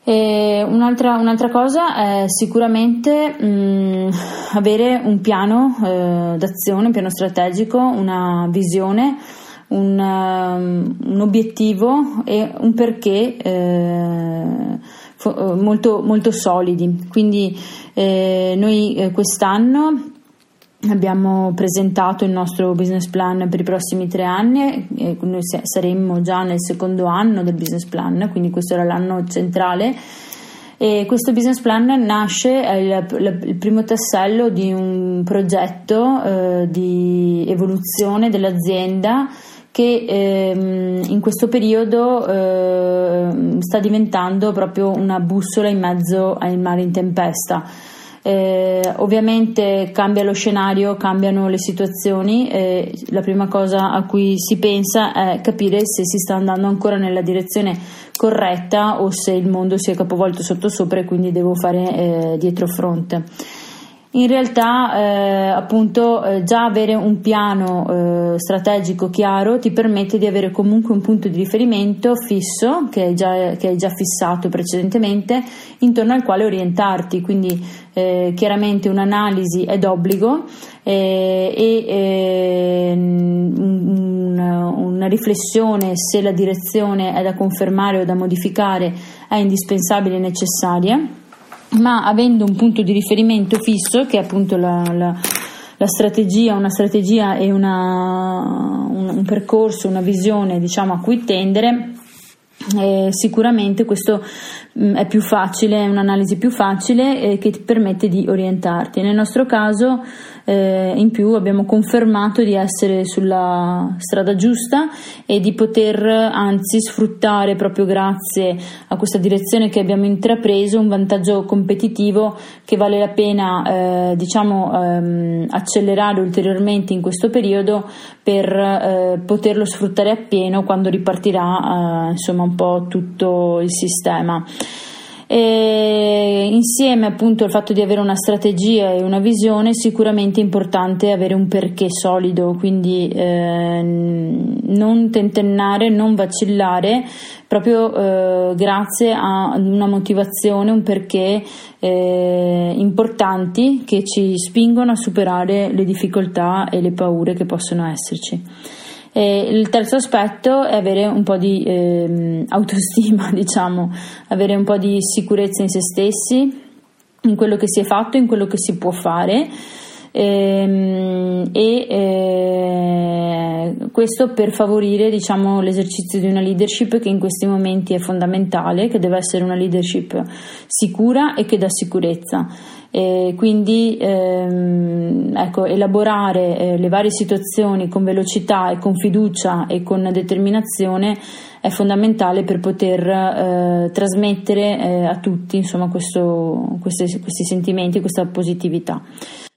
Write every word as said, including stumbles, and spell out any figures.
E un'altra, un'altra cosa è sicuramente mh, avere un piano eh, d'azione, un piano strategico, una visione, un, um, un obiettivo e un perché eh, fo- molto, molto solidi. Quindi eh, noi eh, quest'anno abbiamo presentato il nostro business plan per i prossimi tre anni e noi saremmo già nel secondo anno del business plan, quindi questo era l'anno centrale, e questo business plan nasce, è il, il primo tassello di un progetto eh, di evoluzione dell'azienda che ehm, in questo periodo eh, sta diventando proprio una bussola in mezzo al mare in tempesta. Eh, ovviamente cambia lo scenario, cambiano le situazioni, eh, la prima cosa a cui si pensa è capire se si sta andando ancora nella direzione corretta o se il mondo si è capovolto sottosopra e quindi devo fare eh, dietro fronte. In realtà eh, appunto eh, già avere un piano eh, strategico chiaro ti permette di avere comunque un punto di riferimento fisso che hai già, che hai già fissato precedentemente, intorno al quale orientarti, quindi eh, chiaramente un'analisi è d'obbligo eh, e eh, un, una riflessione se la direzione è da confermare o da modificare è indispensabile e necessaria, ma avendo un punto di riferimento fisso che è appunto la, la, la strategia, una strategia e una, un, un percorso, una visione diciamo a cui tendere, eh, sicuramente questo mh, è più facile, è un'analisi più facile eh, che ti permette di orientarti. Nel nostro caso eh, in più abbiamo confermato di essere sulla strada giusta e di poter anzi sfruttare proprio grazie a questa direzione che abbiamo intrapreso un vantaggio competitivo che vale la pena eh, diciamo ehm, accelerare ulteriormente in questo periodo per eh, poterlo sfruttare appieno quando ripartirà eh, insomma un po' tutto il sistema. E insieme appunto al fatto di avere una strategia e una visione, sicuramente è importante avere un perché solido, quindi eh, non tentennare, non vacillare, proprio eh, grazie a una motivazione, un perché eh, importanti che ci spingono a superare le difficoltà e le paure che possono esserci. E il terzo aspetto è avere un po' di eh, autostima, diciamo, avere un po' di sicurezza in se stessi, in quello che si è fatto, in quello che si può fare, ehm, e eh, questo per favorire diciamo l'esercizio di una leadership che in questi momenti è fondamentale, che deve essere una leadership sicura e che dà sicurezza. E quindi ehm, ecco, elaborare eh, le varie situazioni con velocità e con fiducia e con determinazione è fondamentale per poter eh, trasmettere eh, a tutti insomma questo, questi, questi sentimenti, questa positività.